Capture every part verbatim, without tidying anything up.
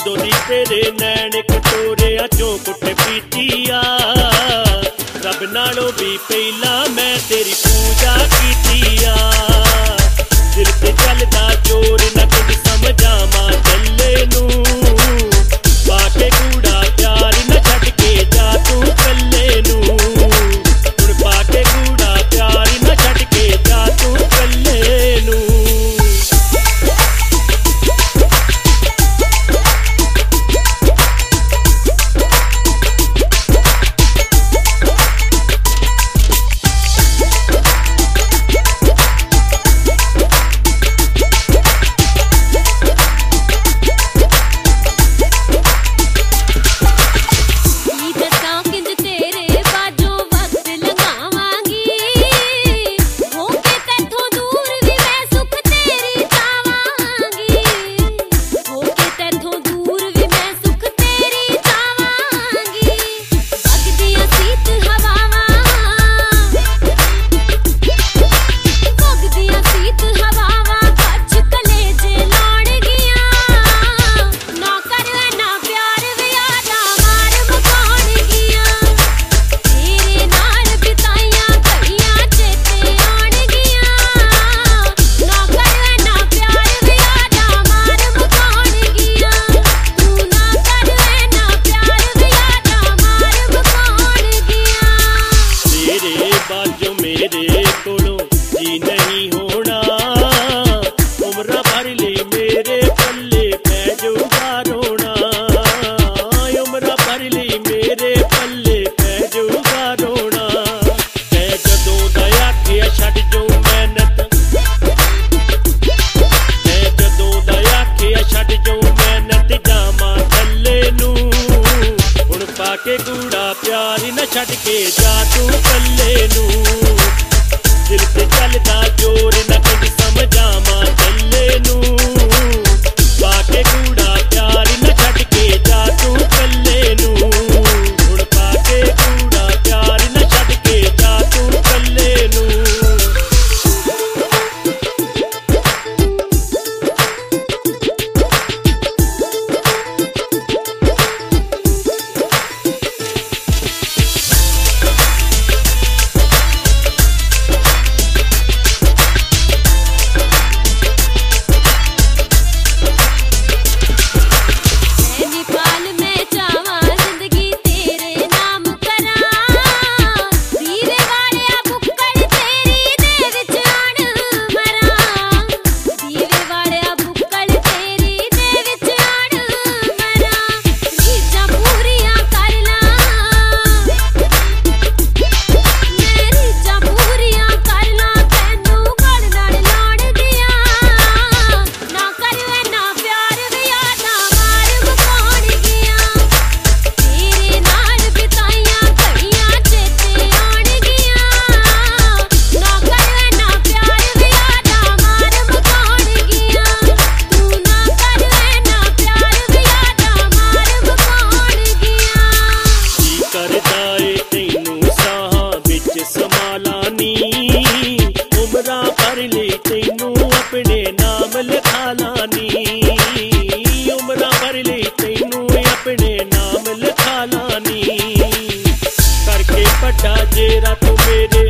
उदों दी तेरे नैन कटोरिया चों कुट पीतिया रब नालों भी पहला मैं तेरी पूजा कीतिया दिल ते चलदा जोर न कुछ समझावां चले नू पाके कूड़ा प्यार न छड़ के जा तू कल्ले नू हुण पाके कूड़ा प्यार न छड़ के जा तू कल्ले नू पाके कूड़ा प्यार न छड़ के जा तू कल्ले नू दिल ते चलदा जोर न कुछ समझावां चले नू पाके कूड़ा प्यार न छड़ के जा तू कल्ले नू हुण पाके कूड़ा प्यार न छड़ के जा तू कल्ले नू अपने नाम लिखा लानी उमरा भर ली तैनू अपने नाम लिखा लानी करके बड़ा जेरा तू मेरे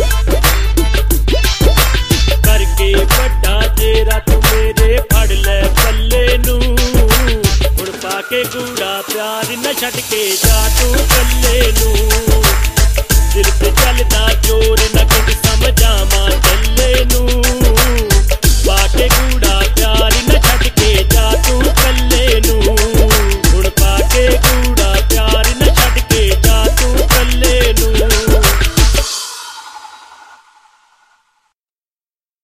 करके बड़ा जेरा तू मेरे फड़ ले पल्ले नू हुण पाके कूड़ा प्यार न छड़ के जा तू कल्ले नू।